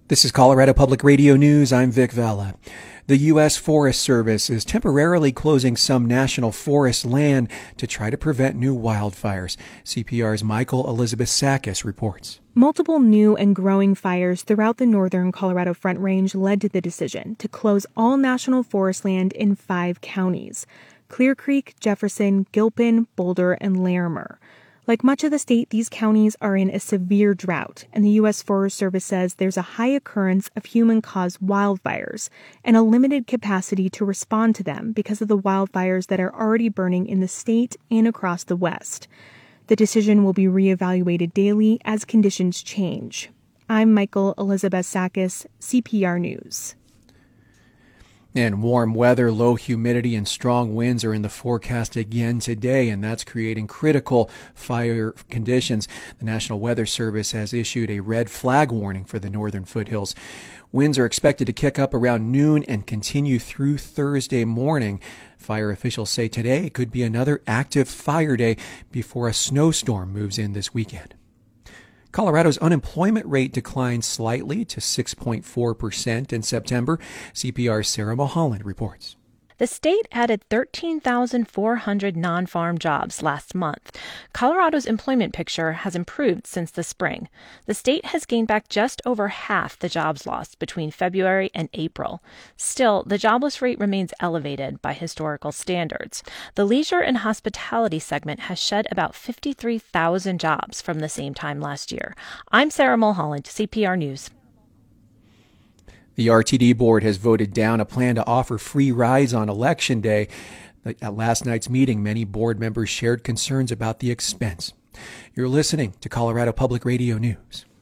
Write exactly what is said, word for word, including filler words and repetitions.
This is Colorado Public Radio News. I'm Vic Vela. The U S Forest Service is temporarily closing some national forest land to try to prevent new wildfires. C P R's Michael Elizabeth Sakis reports. Multiple new and growing fires throughout the northern Colorado Front Range led to the decision to close all national forest land in five counties: Clear Creek, Jefferson, Gilpin, Boulder, and Larimer. Like much of the state, these counties are in a severe drought, and the U S Forest Service says there's a high occurrence of human-caused wildfires and a limited capacity to respond to them because of the wildfires that are already burning in the state and across the West. The decision will be reevaluated daily as conditions change. I'm Michael Elizabeth Sakis, C P R News. And warm weather, low humidity, and strong winds are in the forecast again today, and that's creating critical fire conditions. The National Weather Service has issued a red flag warning for the northern foothills. Winds are expected to kick up around noon and continue through Thursday morning. Fire officials say today could be another active fire day before a snowstorm moves in this weekend. Colorado's unemployment rate declined slightly to six point four percent in September. C P R's Sarah Mulholland reports. The state added thirteen thousand four hundred non-farm jobs last month. Colorado's employment picture has improved since the spring. The state has gained back just over half the jobs lost between February and April. Still, the jobless rate remains elevated by historical standards. The leisure and hospitality segment has shed about fifty-three thousand jobs from the same time last year. I'm Sarah Mulholland, C P R News. The R T D board has voted down a plan to offer free rides on Election Day. At last night's meeting, many board members shared concerns about the expense. You're listening to Colorado Public Radio News.